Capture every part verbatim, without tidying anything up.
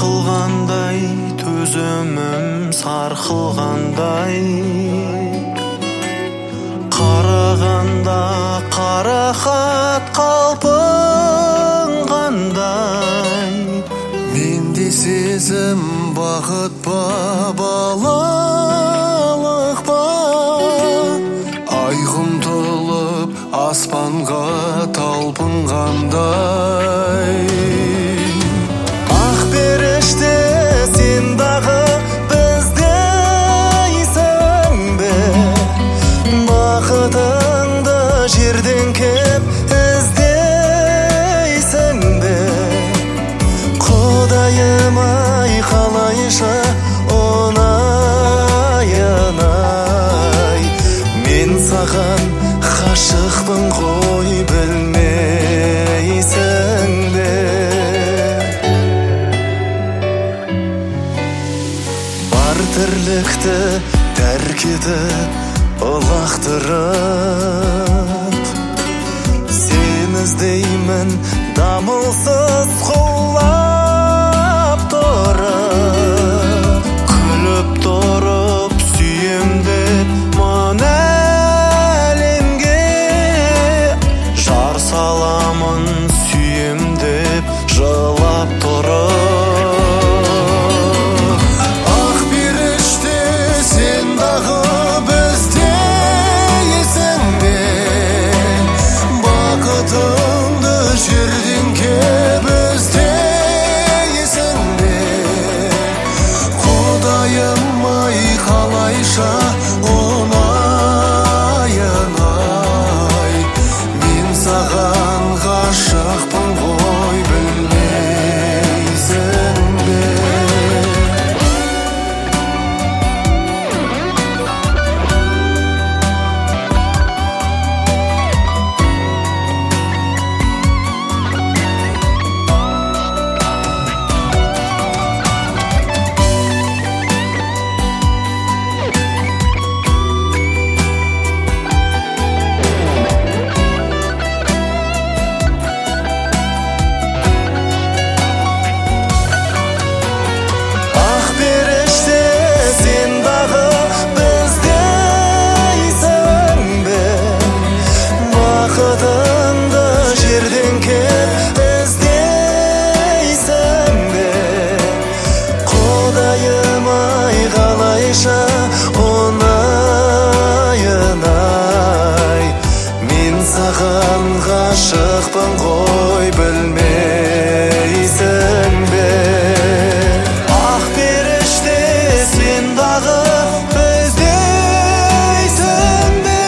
қылғандай, төзімім сарқылғандай, қарағанда қарақат қалпың қандай. Менде сезім бақыт па, балалық па, ай ұмтылып аспанға талпынғандай. Ақ періште сен дағы біздейсің бе, бақытыңды жерден кеп іздейсің бе. Құдайым ай, қалайша оңайын ай, мен саған ғашықпын ғой, білмейсің бе. Бар тірлікті тәрк етіп ұлақтырып, сен іздеймін дамылсыз құлап тұрып. Күліп тұрып сүйем деп мұн әлемге, жар саламын сүйем деп жылап тұрып. Ақ періште сен дағы біздейсің бе, бақытыңды жерден кеп іздейсің бе. Құдайым ай, қалайша оңайын ай, мен саған ғашықпын ғой, білмейсің бе. Бақытыңды жерден кеп іздейсің бе. Құдайым ай, қалайша оңайын ай, мен саған ғашықпын ғой, білмейсің бе. Ақ періште сен дағы біздейсің бе,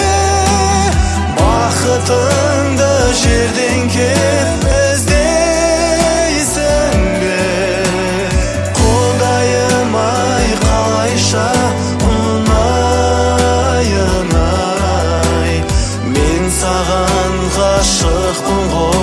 бақытыңды жерден кеп іздейсің бе. Құдайым ай, қалайша оңайын ай, мен саған ғашықпын ғой.